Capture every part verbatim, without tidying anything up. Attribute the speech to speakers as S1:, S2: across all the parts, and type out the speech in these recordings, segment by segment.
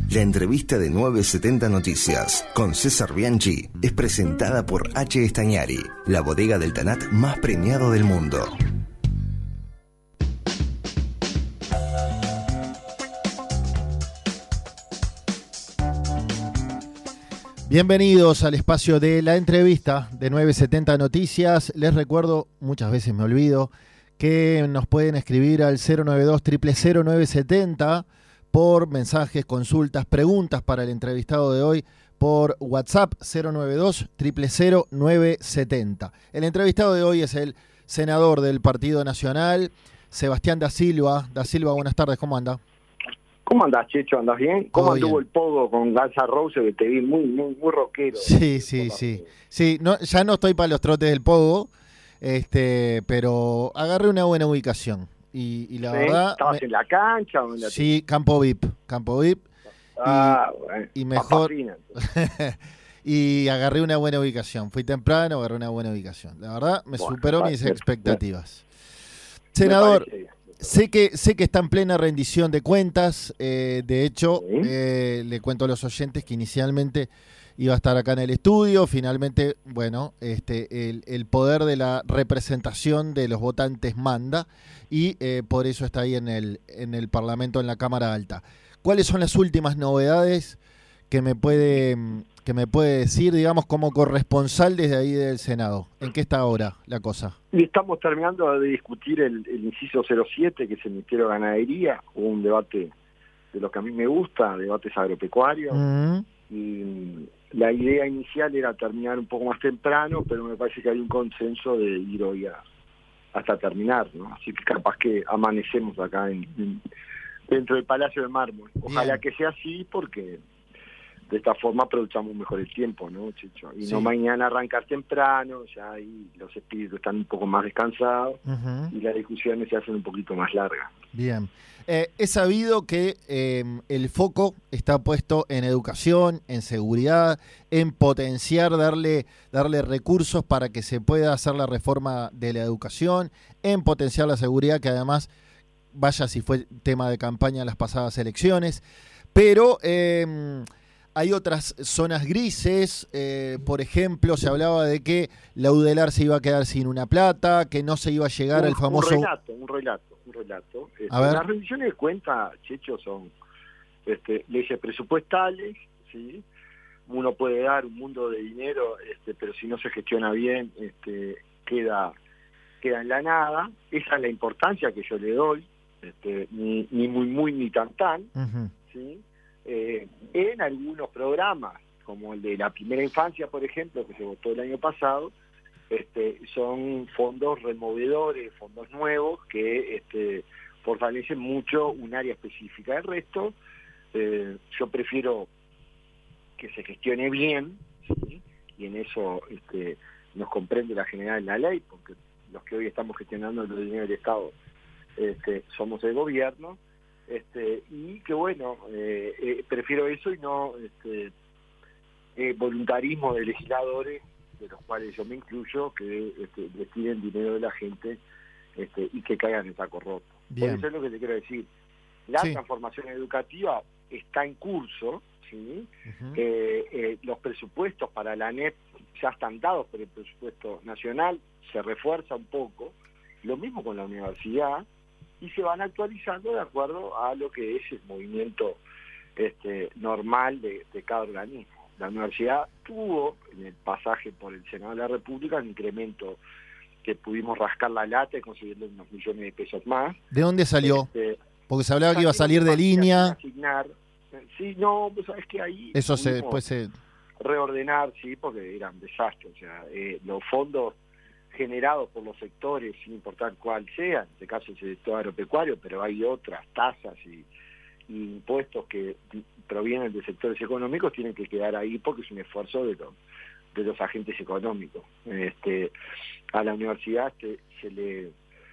S1: La entrevista de novecientos setenta Noticias con César Bianchi es presentada por H. Estañari, la bodega del Tanat más premiado del mundo.
S2: Bienvenidos al espacio de la entrevista de novecientos setenta Noticias. Les recuerdo, muchas veces me olvido, que nos pueden escribir al cero nueve dos, cero cero cero, nueve siete cero por mensajes, consultas, preguntas para el entrevistado de hoy por WhatsApp cero nueve dos, cero cero cero, nueve siete cero. El entrevistado de hoy es el senador del Partido Nacional, Sebastián da Silva. Da Silva, buenas tardes, ¿cómo anda?
S3: ¿Cómo andás, Checho? ¿Andás bien? ¿Cómo anduvo
S2: bien.
S3: el pogo con Guns N' Roses, que te vi muy, muy, muy rockero?
S2: Sí, sí, sí. Sí, no, ya no estoy para los trotes del pogo, este, pero agarré una buena ubicación. Y, y la
S3: ¿Sí?
S2: verdad...
S3: ¿Estabas
S2: me...
S3: en la cancha o en la
S2: Sí, campo V I P. Campo V I P.
S3: Ah,
S2: y,
S3: bueno.
S2: y mejor...
S3: Fina,
S2: y agarré una buena ubicación. Fui temprano, agarré una buena ubicación. La verdad, me
S3: bueno,
S2: superó
S3: vale,
S2: mis
S3: bien,
S2: expectativas.
S3: bien.
S2: Senador,
S3: Bien.
S2: sé que, sé que está en plena rendición de cuentas. Eh, de hecho,
S3: ¿Sí?
S2: eh, le cuento a los oyentes que inicialmente iba a estar acá en el estudio. Finalmente, bueno, este, el, el poder de la representación de los votantes manda y eh, por eso está ahí en el, en el Parlamento, en la Cámara Alta. ¿Cuáles son las últimas novedades que me puede, que me puede decir, digamos, como corresponsal desde ahí del Senado? ¿En qué está ahora la cosa?
S3: Y estamos terminando de discutir el, el inciso cero siete, que es el Ministerio de Ganadería. Hubo un debate de lo que a mí me gusta, debates agropecuarios.
S2: Mm-hmm.
S3: Y la idea inicial era terminar un poco más temprano, pero me parece que hay un consenso de ir hoy a, hasta terminar, ¿no? Así que capaz que amanecemos acá en, en, dentro del Palacio de Mármol. Ojalá
S2: Bien.
S3: que sea así, porque de esta forma aprovechamos mejor el tiempo, ¿no, Chicho? Y
S2: Sí.
S3: no mañana arrancar temprano, ya ahí los espíritus están un poco más descansados. Uh-huh. Y las discusiones se hacen un poquito más largas.
S2: Bien. Eh, he sabido que eh, el foco está puesto en educación, en seguridad, en potenciar, darle, darle recursos para que se pueda hacer la reforma de la educación, en potenciar la seguridad, que además, vaya si fue tema de campaña en las pasadas elecciones, pero... Eh, hay otras zonas grises, eh, por ejemplo, se hablaba de que la UDELAR se iba a quedar sin una plata, que no se iba a llegar
S3: un,
S2: al famoso...
S3: Un relato, un relato, un relato. Este,
S2: a ver.
S3: Las rendiciones de cuenta, Checho, son este, leyes presupuestales, ¿sí? Uno puede dar un mundo de dinero, este, pero si no se gestiona bien, este, queda, queda en la nada. Esa es la importancia que yo le doy, este, ni, ni muy muy ni tan tan, uh-huh. ¿Sí? Eh, en algunos programas, como el de la primera infancia, por ejemplo, que se votó el año pasado, este, son fondos removedores, fondos nuevos que este, fortalecen mucho un área específica. El resto, eh, yo prefiero que se gestione bien, ¿sí? Y en eso este, nos comprende la general la ley, porque los que hoy estamos gestionando el dinero del Estado este, somos el gobierno. Este, y que bueno, eh, eh, prefiero eso y no este, eh, voluntarismo de legisladores, de los cuales yo me incluyo, que este, destinen dinero de la gente este, y que caigan en saco roto. Por eso es lo que te quiero decir. La sí. transformación educativa está en curso, ¿sí? Uh-huh. eh, eh, los presupuestos para la A N E P ya están dados por el presupuesto nacional, se refuerza un poco, lo mismo con la universidad, y se van actualizando de acuerdo a lo que es el movimiento este, normal de, de cada organismo. La universidad tuvo, en el pasaje por el Senado de la República, un incremento que pudimos rascar la lata y conseguirle unos millones de pesos más.
S2: ¿De dónde salió?
S3: Este,
S2: Porque se hablaba que iba a salir de línea.
S3: Asignar. Sí, no, pues sabes que ahí
S2: eso se después se...
S3: reordenar, sí, porque eran desastres. O sea, eh, los fondos generados por los sectores, sin importar cuál sea, en este caso el sector agropecuario, pero hay otras tasas y, y impuestos que provienen de sectores económicos, tienen que quedar ahí porque es un esfuerzo de los, de los agentes económicos. Este, a la universidad se, se le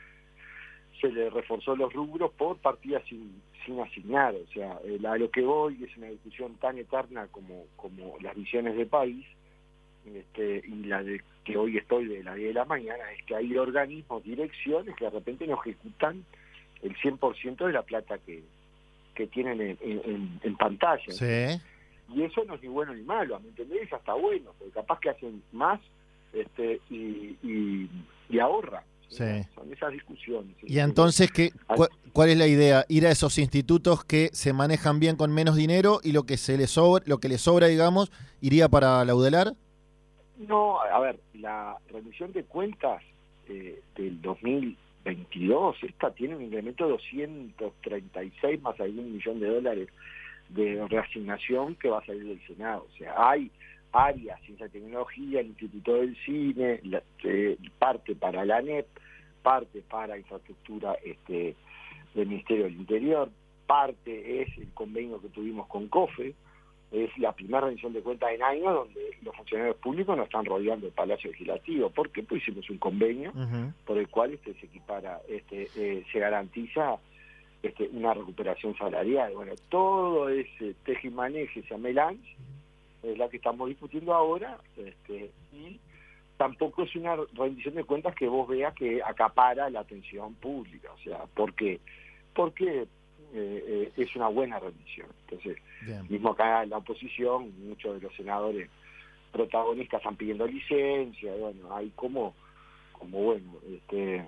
S3: se le reforzó los rubros por partidas sin, sin asignar. O sea, el, a lo que voy es una discusión tan eterna como, como las visiones de país, Este, y la de que hoy estoy de la diez de la mañana, es que hay organismos, direcciones que de repente no ejecutan el cien por ciento de la plata que, que tienen en, en, en pantalla.
S2: Sí.
S3: Y eso no es ni bueno ni malo, ¿me entendés? Es hasta bueno, porque capaz que hacen más este y, y, y ahorran.
S2: Sí.
S3: Son esas discusiones.
S2: Y entonces, ¿qué, cu ¿cuál es la idea? Ir a esos institutos que se manejan bien con menos dinero y lo que se les sobra, lo que les sobra, digamos, iría para la UDELAR.
S3: No, a ver, la rendición de cuentas eh, del dos mil veintidós, esta tiene un incremento de doscientos treinta y seis más algún millón de dólares de reasignación que va a salir del Senado. O sea, hay áreas, ciencia y tecnología, el Instituto del Cine, la, eh, parte para la ANEP, parte para infraestructura este, del Ministerio del Interior, parte es el convenio que tuvimos con COFE, es la primera rendición de cuentas en años donde los funcionarios públicos no están rodeando el Palacio Legislativo. ¿Por qué? Pues hicimos un convenio uh-huh. por el cual este se equipara, este, eh, se garantiza este, una recuperación salarial. Bueno, todo ese teje y maneje, ese melange, es la que estamos discutiendo ahora, este, y tampoco es una rendición de cuentas que vos veas que acapara la atención pública. O sea, ¿por qué? Porque eh, eh, es una buena rendición. Entonces, bien. Mismo acá en la oposición, muchos de los senadores protagonistas están pidiendo licencia, bueno, hay como, como bueno, este,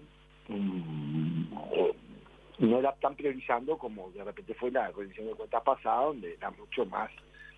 S3: um, eh, no la están priorizando como de repente fue la rendición de cuentas pasada, donde era mucho más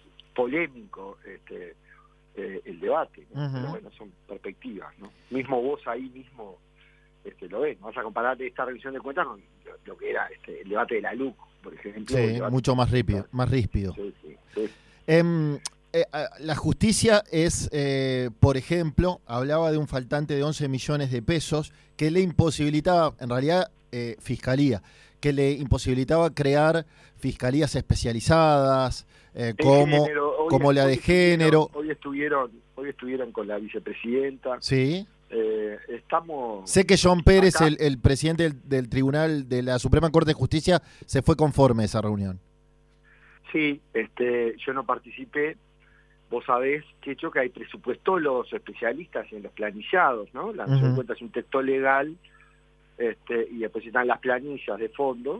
S3: polémico este eh, el debate, ¿no? Uh-huh. Pero bueno, son perspectivas, ¿no? Mismo vos ahí mismo este lo ves, no vas a comparar esta revisión de cuentas con lo que era este el debate de la L U C, por ejemplo.
S2: Sí, mucho más rípido, más ríspido.
S3: Sí, sí, sí.
S2: Eh, eh, la justicia es, eh, por ejemplo, hablaba de un faltante de once millones de pesos que le imposibilitaba, en realidad, eh, fiscalía, que le imposibilitaba crear fiscalías especializadas, eh, como, género, como la de género.
S3: Hoy estuvieron, hoy estuvieron con la vicepresidenta.
S2: Sí.
S3: Eh, estamos.
S2: Sé que John Pérez, el, el presidente del, del Tribunal de la Suprema Corte de Justicia, se fue conforme a esa reunión.
S3: Sí, este, yo no participé. Vos sabés, Checho, que hay presupuesto los especialistas en los planillados, ¿no? La rendición de cuentas es un texto legal, este, y después están las planillas de fondo,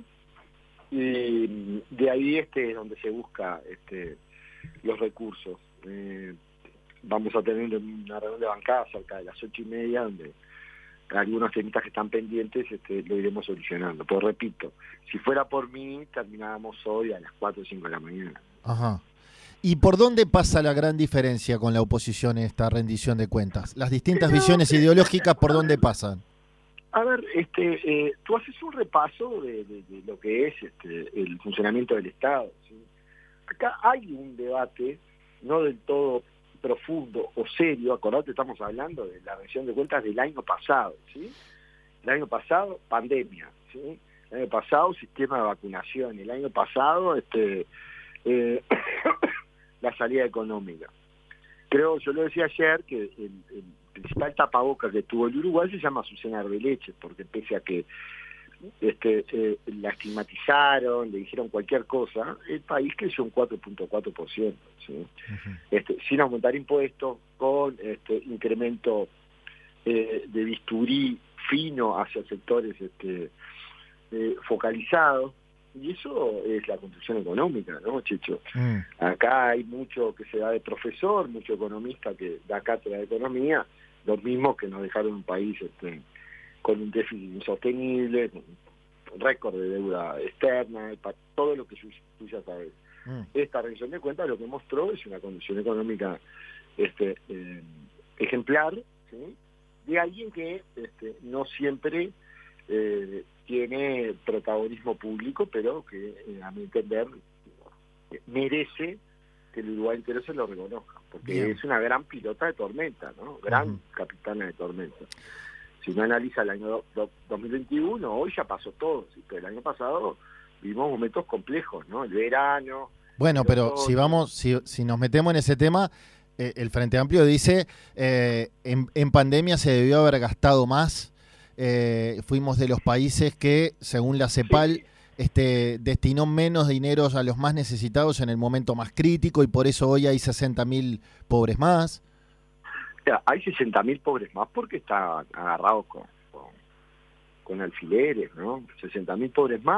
S3: y de ahí este es donde se busca este, los recursos. Eh, vamos a tener una reunión de bancada cerca de las ocho y media, donde algunos temitas que están pendientes este, lo iremos solucionando. Pero repito, si fuera por mí, terminábamos hoy a las cuatro o cinco de la mañana.
S2: Ajá. ¿Y por dónde pasa la gran diferencia con la oposición en esta rendición de cuentas? Las distintas Pero, visiones eh, ideológicas, ¿por dónde pasan?
S3: A ver, este, eh, tú haces un repaso de, de, de lo que es este, el funcionamiento del Estado, ¿sí? Acá hay un debate, no del todo profundo o serio. Acordate, estamos hablando de la rendición de cuentas del año pasado, ¿sí? El año pasado, pandemia, ¿sí? El año pasado, sistema de vacunación. El año pasado, este... Eh, la salida económica. Creo, yo lo decía ayer, que el, el principal tapaboca que tuvo el Uruguay se llama Azucena Arbeleche, porque pese a que este, eh, la estigmatizaron, le dijeron cualquier cosa, el país creció un cuatro punto cuatro por ciento, ¿sí? Uh-huh. este, sin aumentar impuestos, con este incremento eh, de bisturí fino hacia sectores este, eh, focalizados. Y eso es la construcción económica, ¿no, Checho? Mm. Acá hay mucho que se da de profesor, mucho economista que da cátedra de economía, los mismos que nos dejaron un país este, con un déficit insostenible, un récord de deuda externa, todo lo que tú ya sabes. Mm. Esta rendición de cuentas lo que mostró es una condición económica este, eh, ejemplar, ¿sí? De alguien que este, no siempre... Eh, tiene protagonismo público, pero que, eh, a mi entender, merece que el Uruguay entero se lo reconozca, porque Bien. es una gran pilota de tormenta, ¿no? Gran uh-huh. capitana de tormenta. Si uno analiza el año do, do, dos mil veintiuno, hoy ya pasó todo, ¿sí? Pero el año pasado vivimos momentos complejos, ¿no? El verano...
S2: Bueno, pero otoño. si vamos, si, si nos metemos en ese tema, eh, el Frente Amplio dice, eh, en, en pandemia se debió haber gastado más. Eh, fuimos de los países que, según la CEPAL, sí. este, destinó menos dinero a los más necesitados en el momento más crítico y por eso hoy hay sesenta mil pobres más.
S3: Ya, hay sesenta mil pobres más porque están agarrados con, con, con alfileres, ¿no? sesenta mil pobres más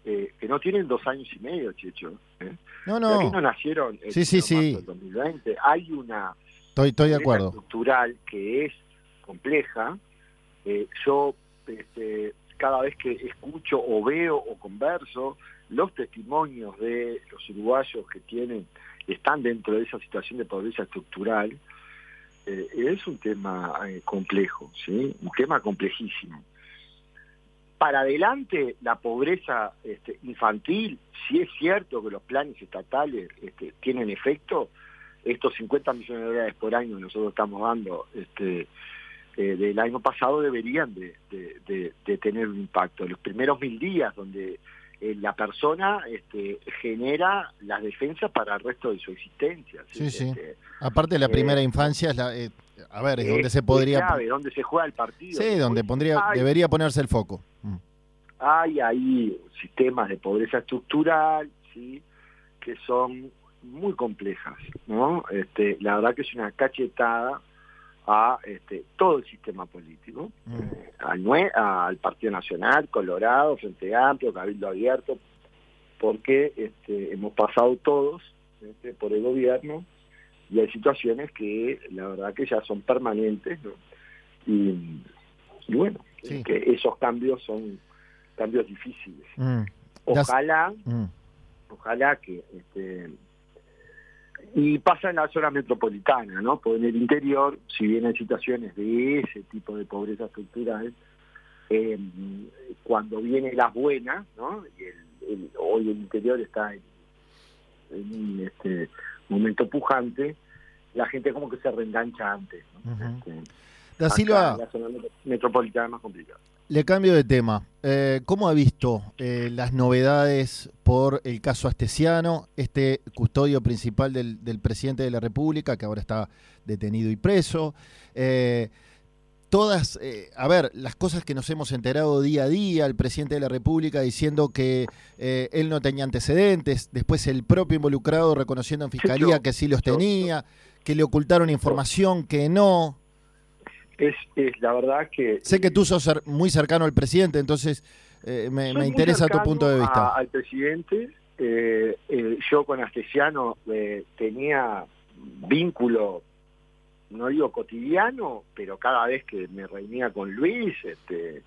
S3: eh, que no tienen dos años y medio, Checho. ¿eh?
S2: No,
S3: no. Aquí
S2: no.
S3: no nacieron el
S2: sí, sí, sí.
S3: dos mil veinte. Hay una
S2: estoy, estoy de acuerdo.
S3: estructural que es compleja. Eh, yo este, cada vez que escucho o veo o converso los testimonios de los uruguayos que tienen están dentro de esa situación de pobreza estructural, eh, es un tema eh, complejo, ¿sí? Un tema complejísimo. Para adelante, la pobreza este, infantil, si es cierto que los planes estatales este, tienen efecto, estos cincuenta millones de dólares por año que nosotros estamos dando este, eh, del año pasado deberían de, de, de, de tener un impacto. Los primeros mil días donde eh, la persona este, genera las defensas para el resto de su existencia.
S2: Sí,
S3: ¿sí?
S2: sí.
S3: Este,
S2: Aparte, la primera
S3: eh,
S2: infancia es la... Eh, a ver, es
S3: eh,
S2: donde se podría...
S3: Es clave, donde se juega el partido.
S2: Sí, donde pondría,
S3: hay,
S2: debería ponerse el foco. Mm.
S3: Hay ahí sistemas de pobreza estructural, ¿sí? Que son muy complejas, ¿no? Este, la verdad que es una cachetada a este, todo el sistema político, mm. eh, al, nue al Partido Nacional, Colorado, Frente Amplio, Cabildo Abierto, porque este, hemos pasado todos este, por el gobierno y hay situaciones que la verdad que ya son permanentes, ¿no? Y, y bueno, sí. que esos cambios son cambios difíciles.
S2: Mm.
S3: Ojalá,
S2: mm.
S3: ojalá que este, y pasa en la zona metropolitana, ¿no? Porque en el interior, si bien hay situaciones de ese tipo de pobreza estructural, eh, cuando vienen las buenas, ¿no? Y el, el, hoy el interior está en, en un este, momento pujante, la gente como que se reengancha antes, ¿no?
S2: Uh-huh.
S3: este,
S2: Da Silva,
S3: la zona metropolitana es más complicada.
S2: Le cambio de tema. Eh, ¿Cómo ha visto eh, las novedades por el caso Astesiano, este custodio principal del, del presidente de la República, que ahora está detenido y preso? Eh, todas, eh, a ver, las cosas que nos hemos enterado día a día, el presidente de la República diciendo que eh, él no tenía antecedentes, después el propio involucrado reconociendo en fiscalía que sí los tenía, que le ocultaron información que no...
S3: Es, es la verdad que...
S2: Sé que tú sos cer- muy cercano al presidente, entonces eh, me, me interesa tu punto de vista.
S3: A, al presidente, eh, eh, yo con Astesiano eh, tenía vínculo, no digo cotidiano, pero cada vez que me reunía con Luis, este,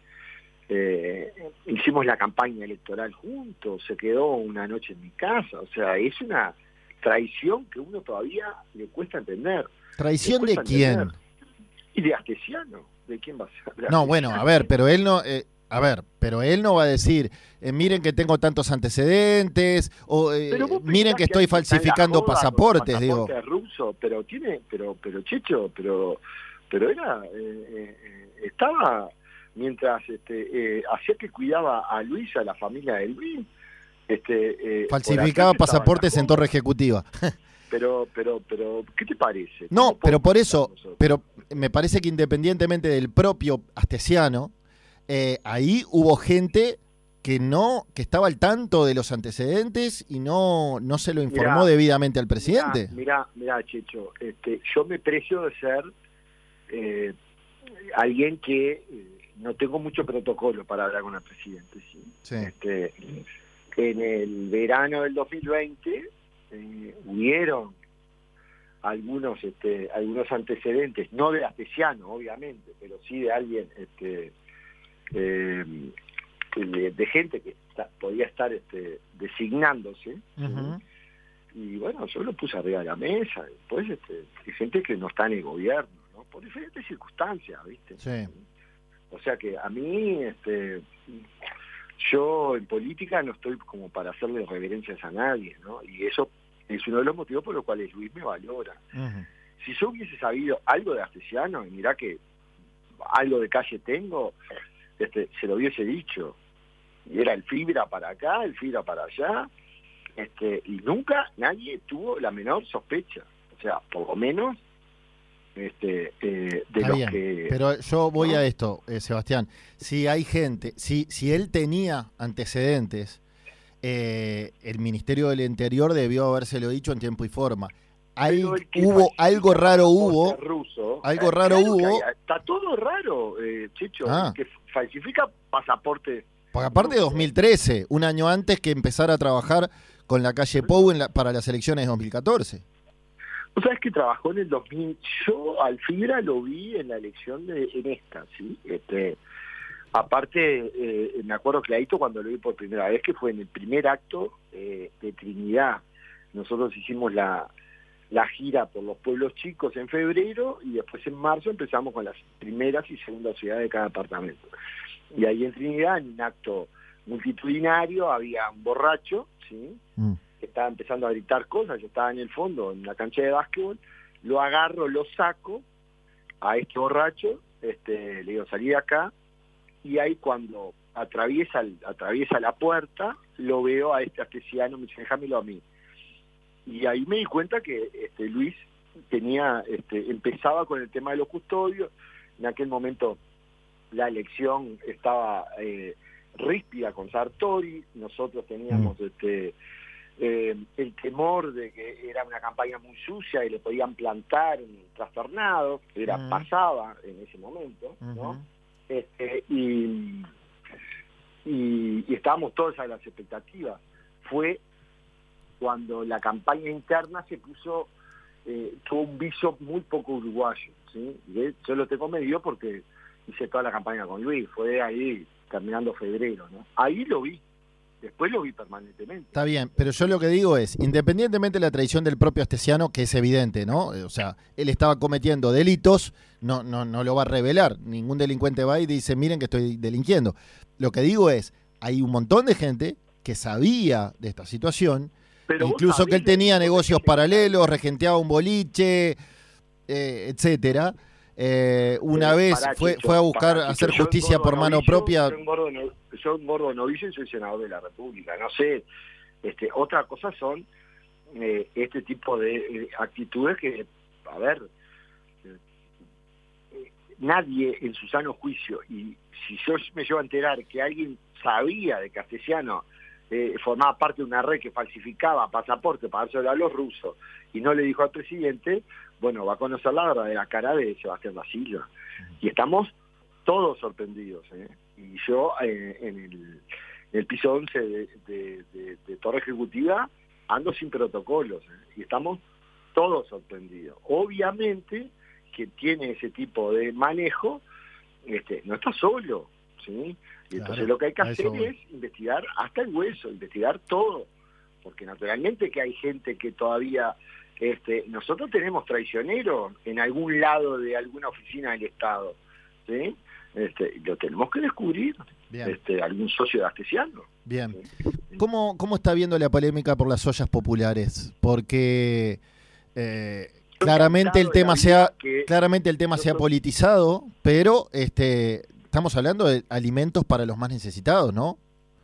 S3: eh, hicimos la campaña electoral juntos, se quedó una noche en mi casa, o sea, es una traición que uno todavía le cuesta entender.
S2: ¿Traición de quién?
S3: Entender. Y de Astesiano, ¿de quién va a ser?
S2: No, bueno, a ver, pero él no, eh, a ver, pero él no va a decir, eh, miren que tengo tantos antecedentes, o eh, miren que estoy falsificando
S3: joda,
S2: pasaportes,
S3: pasaporte
S2: digo.
S3: ruso, pero tiene, pero, pero Checho, pero, pero era, eh, eh, estaba mientras este, eh, hacía que cuidaba a Luis, a la familia de Luis, este, eh,
S2: falsificaba pasaportes en torre ejecutiva.
S3: Pero, pero, pero, ¿qué te parece?
S2: No, pero por eso, pero me parece que independientemente del propio Astesiano, eh, ahí hubo gente que no, que estaba al tanto de los antecedentes y no, no se lo informó mirá, debidamente al presidente.
S3: Mira, mira, Checho, este, yo me precio de ser eh, alguien que eh, no tengo mucho protocolo para hablar con el presidente. ¿sí?
S2: Sí.
S3: Este, en el verano del dos mil veinte eh, hubieron algunos este, algunos antecedentes, no de Astesiano, obviamente, pero sí de alguien, este, eh, de, de gente que está, podía estar este, designándose.
S2: Uh-huh.
S3: Y bueno, yo lo puse arriba de la mesa. Después este, hay gente que no está en el gobierno, ¿no? Por diferentes circunstancias, ¿viste?
S2: Sí.
S3: O sea que a mí, este, yo en política no estoy como para hacerle reverencias a nadie, ¿no? Y eso es uno de los motivos por los cuales Luis me valora.
S2: Uh-huh.
S3: Si yo hubiese sabido algo de Astesiano, y mirá que algo de calle tengo, este, se lo hubiese dicho. Y era el fibra para acá, el fibra para allá, este, y nunca nadie tuvo la menor sospecha. O sea, por lo menos este, eh, de
S2: Está
S3: los
S2: bien,
S3: que...
S2: pero yo voy
S3: ¿no?
S2: a esto, eh, Sebastián. Si hay gente, si, si él tenía antecedentes, eh, el Ministerio del Interior debió habérselo dicho en tiempo y forma. Hay, hubo algo raro hubo
S3: ruso,
S2: algo
S3: eh,
S2: raro
S3: claro
S2: hubo
S3: hay, está todo raro, eh, Checho,
S2: ah.
S3: que falsifica pasaportes
S2: Porque aparte de dos mil trece, un año antes que empezara a trabajar con la calle Pou en la, para las elecciones de dos mil catorce.
S3: ¿Tú sabes que trabajó en el dos mil? Yo al Fibra lo vi en la elección de en esta, ¿sí? Este, aparte, eh, me acuerdo clarito cuando lo vi por primera vez, que fue en el primer acto eh, de Trinidad. Nosotros hicimos la, la gira por los pueblos chicos en febrero y después en marzo empezamos con las primeras y segundas ciudades de cada departamento. Y ahí en Trinidad, en un acto multitudinario, había un borracho, ¿sí? Mm. que estaba empezando a gritar cosas. Yo estaba en el fondo, en la cancha de básquetbol, lo agarro, lo saco a este borracho, este, le digo, salí de acá, y ahí cuando atraviesa, atraviesa la puerta, lo veo a este astesiano, me dice, déjamelo a mí. Y ahí me di cuenta que este, Luis tenía, este, empezaba con el tema de los custodios. En aquel momento la elección estaba eh, ríspida con Sartori, nosotros teníamos mm. este eh, el temor de que era una campaña muy sucia y le podían plantar un trastornado, era mm. pasaba en ese momento, ¿no? Uh-huh. Este, y, y, y estábamos todos a las expectativas. Fue cuando la campaña interna se puso, eh, tuvo un viso muy poco uruguayo, ¿sí? Yo lo tengo medido porque hice toda la campaña con Luis, fue ahí terminando febrero, ¿no? Ahí lo vi, después lo vi permanentemente.
S2: Está bien, pero yo lo que digo es, independientemente de la traición del propio Astesiano, que es evidente, ¿no? O sea, él estaba cometiendo delitos, no, no, no lo va a revelar, ningún delincuente va y dice, miren que estoy delinquiendo. Lo que digo es, hay un montón de gente que sabía de esta situación, pero incluso que él tenía negocios paralelos, regenteaba un boliche, eh, etcétera. Eh, una eh, vez para, fue Chicho, fue a buscar para, hacer Chicho, justicia por mano novillo, propia.
S3: Yo un gordo, no, yo un gordo novillo y soy senador de la República. No sé, este, otra cosa son eh, este tipo de eh, actitudes que, a ver, eh, nadie en su sano juicio, y si yo me llevo a enterar que alguien sabía de Astesiano, eh, formaba parte de una red que falsificaba pasaporte para dárselo a los rusos y no le dijo al presidente, bueno, va a conocer la verdadera cara de Sebastián da Silva. Y estamos todos sorprendidos, ¿eh? Y yo eh, en, el, en el piso once de, de, de, de Torre Ejecutiva ando sin protocolos, ¿eh? Y estamos todos sorprendidos. Obviamente que tiene ese tipo de manejo, este, no está solo, ¿sí? Y entonces claro, lo que hay que hacer es investigar hasta el hueso, investigar todo, porque naturalmente que hay gente que todavía... Este, nosotros tenemos traicioneros en algún lado de alguna oficina del Estado, ¿sí? Este, lo tenemos que descubrir. Bien. Este, algún socio de Astesiano.
S2: Bien. ¿Sí? ¿Cómo, ¿Cómo está viendo la polémica por las ollas populares? Porque eh, claramente el tema se ha claramente el tema se ha politizado, pero este, estamos hablando de alimentos para los más necesitados, ¿no?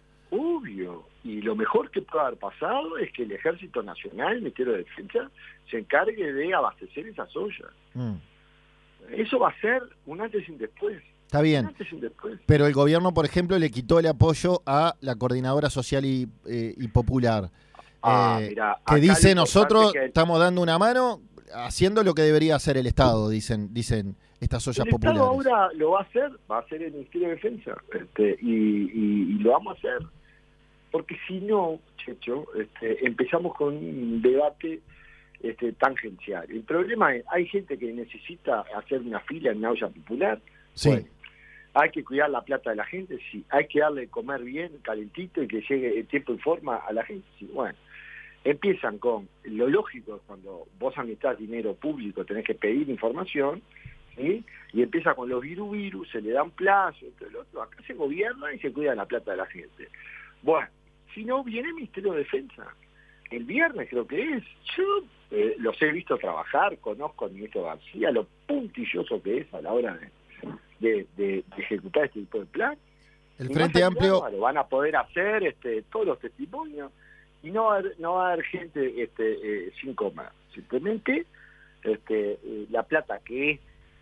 S3: Obvio. Y lo mejor que puede haber pasado es que el Ejército Nacional, el Ministerio de Defensa, se encargue de abastecer esas ollas. Mm. Eso va a ser un antes y un después.
S2: Está bien,
S3: un antes y un después.
S2: Pero el gobierno, por ejemplo, le quitó el apoyo a la Coordinadora Social y, eh, y Popular.
S3: Ah,
S2: eh,
S3: mirá,
S2: que dice, nosotros
S3: que...
S2: estamos dando una mano haciendo lo que debería hacer el Estado, dicen dicen estas ollas
S3: el
S2: populares.
S3: El Estado ahora lo va a hacer, va a hacer el Ministerio de Defensa, este, y, y, y lo vamos a hacer. Porque si no, Checho, este, empezamos con un debate este, tangencial. El problema es, hay gente que necesita hacer una fila en una olla popular.
S2: Sí.
S3: Bueno, hay que cuidar la plata de la gente, sí. Hay que darle de comer bien, calentito, y que llegue en tiempo y forma a la gente, sí. Bueno, empiezan con, lo lógico es cuando vos administrás dinero público, tenés que pedir información, ¿sí? Y empieza con los viru viru, se le dan plazo, todo lo otro. Acá se gobierna y se cuida la plata de la gente. Bueno, si no, viene el Ministerio de Defensa. El viernes creo que es. Yo eh, los he visto trabajar, conozco al ministro García, lo puntilloso que es a la hora de, de, de, de ejecutar este tipo de plan.
S2: El Frente Amplio...
S3: Lo van a poder hacer este, todos los testimonios y no va a haber, no va a haber gente este, eh, sin coma. Simplemente este, eh, la plata que es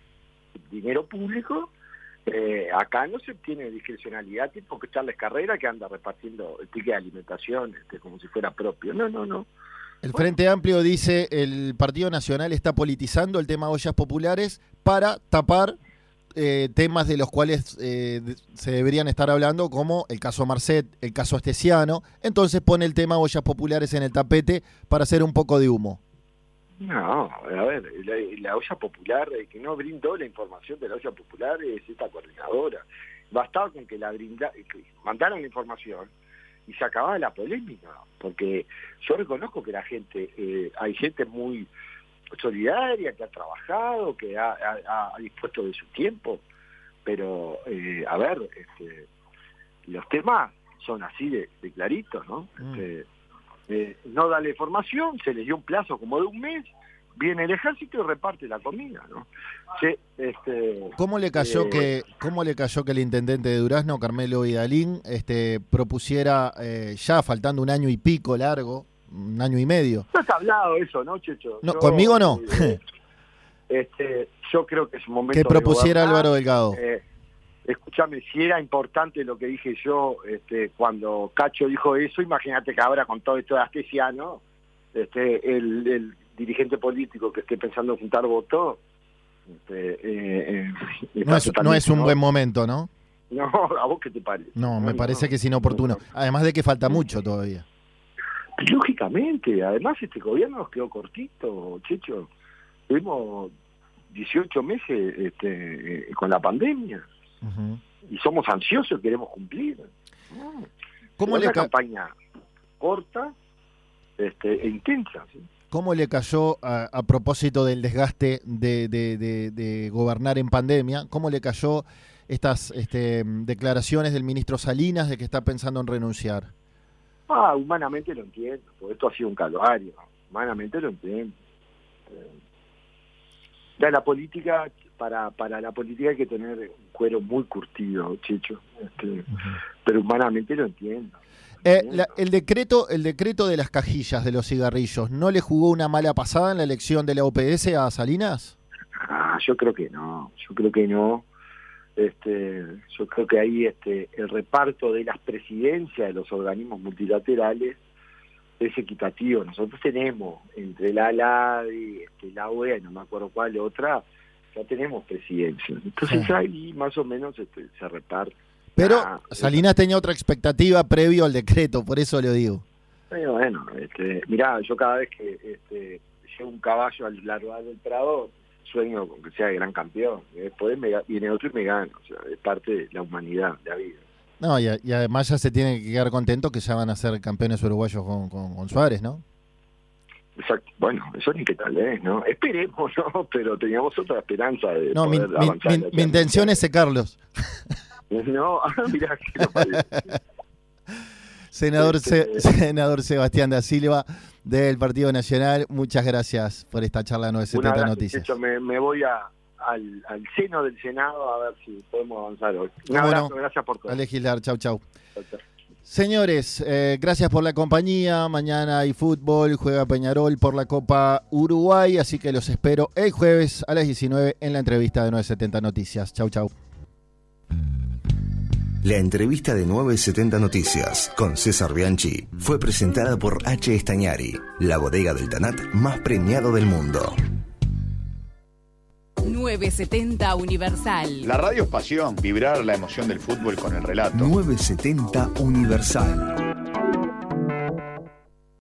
S3: dinero público... Eh, acá no se obtiene discrecionalidad tipo que Charles Carrera que anda repartiendo el ticket de alimentación este, como si fuera propio. No, no, no.
S2: El Frente bueno. Amplio dice el Partido Nacional está politizando el tema ollas populares para tapar eh, temas de los cuales eh, se deberían estar hablando, como el caso Marcet, el caso Astesiano. Entonces pone el tema ollas populares en el tapete para hacer un poco de humo.
S3: No, a ver, la, la olla popular, el que no brindó la información de la olla popular es esta coordinadora. Bastaba con que la brinda, que mandaran la información y se acababa la polémica, porque yo reconozco que la gente, eh, hay gente muy solidaria, que ha trabajado, que ha, ha, ha dispuesto de su tiempo, pero, eh, a ver, este, los temas son así de, de claritos, ¿no? Mm. Este, eh, no da la información, se les dio un plazo como de un mes, viene el ejército y reparte la comida, ¿no? Sí, este,
S2: ¿Cómo le cayó
S3: eh,
S2: que cómo le cayó que el intendente de Durazno, Carmelo Vidalín, este, propusiera, eh, ya faltando un año y pico largo, un año y medio?
S3: No has hablado eso, ¿no, Checho?
S2: No,
S3: yo,
S2: conmigo no.
S3: Eh, este, yo creo que es un momento
S2: que propusiera
S3: de gobernar.
S2: Álvaro Delgado.
S3: Eh, escúchame, si era importante lo que dije yo este, cuando Cacho dijo eso, imagínate que ahora con todo esto de Astesiano, este, el, el dirigente político que esté pensando en juntar votos, este, eh, eh,
S2: no, es, no es un ¿no? buen momento, ¿no?
S3: No, ¿a vos qué te parece?
S2: No, me
S3: no,
S2: parece
S3: no,
S2: que es inoportuno.
S3: No, no.
S2: Además de que falta mucho todavía.
S3: Lógicamente, además este gobierno nos quedó cortito, Checho. Tuvimos dieciocho meses este, eh, con la pandemia. Uh-huh. Y somos ansiosos, queremos cumplir. No,
S2: ¿Cómo le
S3: una
S2: ca-
S3: campaña corta este, e intensa, ¿sí?
S2: ¿Cómo le cayó, a, a propósito del desgaste de, de, de, de gobernar en pandemia, cómo le cayó estas este, declaraciones del ministro Salinas de que está pensando en renunciar?
S3: Ah, humanamente lo entiendo, porque esto ha sido un calvario. Humanamente lo entiendo. Eh, la política, para para la política hay que tener un cuero muy curtido, Chicho. Este, uh-huh. Pero humanamente lo entiendo.
S2: Eh, la, el decreto el decreto de las cajillas de los cigarrillos, ¿no le jugó una mala pasada en la elección de la O P S a Salinas?
S3: Ah, yo creo que no, yo creo que no. Este, yo creo que ahí este, el reparto de las presidencias de los organismos multilaterales es equitativo. Nosotros tenemos entre la ALADI, este, la O E A, no me acuerdo cuál otra, ya tenemos presidencia. Entonces sí. Ahí más o menos este, se reparte.
S2: Pero
S3: ah,
S2: Salinas tenía otra expectativa previo al decreto, por eso lo digo.
S3: Bueno, bueno este, mirá, yo cada vez que este, llevo un caballo al largo del Prado, sueño con que sea gran campeón. Después me, viene otro y me gana. O sea, es parte de la humanidad, de la vida.
S2: No, y, y además ya se tiene que quedar contento que ya van a ser campeones uruguayos con, con, con Suárez, ¿no?
S3: Exacto. Bueno, eso ni qué tal es, ¿no? Esperemos, ¿no? Pero teníamos otra esperanza de
S2: no,
S3: poder
S2: mi,
S3: avanzar.
S2: Mi, mi intención es ese Carlos.
S3: No, mirá que lo parece.
S2: Senador,
S3: este,
S2: Se, senador Sebastián da Silva del Partido Nacional, muchas gracias por esta charla nueve setenta
S3: gracias,
S2: Noticias.
S3: Hecho, me, me voy a, al, al seno del Senado a ver si podemos avanzar hoy. Un
S2: no,
S3: abrazo,
S2: no.
S3: gracias por todo.
S2: A legislar, chau, chau.
S3: chau, chau.
S2: Señores, eh, gracias por la compañía. Mañana hay fútbol, juega Peñarol por la Copa Uruguay, así que los espero el jueves a las diecinueve en la entrevista de nueve setenta Noticias. Chau, chau.
S1: La entrevista de nueve setenta Noticias con César Bianchi fue presentada por H. Estañari, la bodega del Tanat más premiado del mundo.
S4: nueve setenta Universal.
S5: La radio es pasión, vibrar la emoción del fútbol con el relato.
S1: nueve setenta Universal.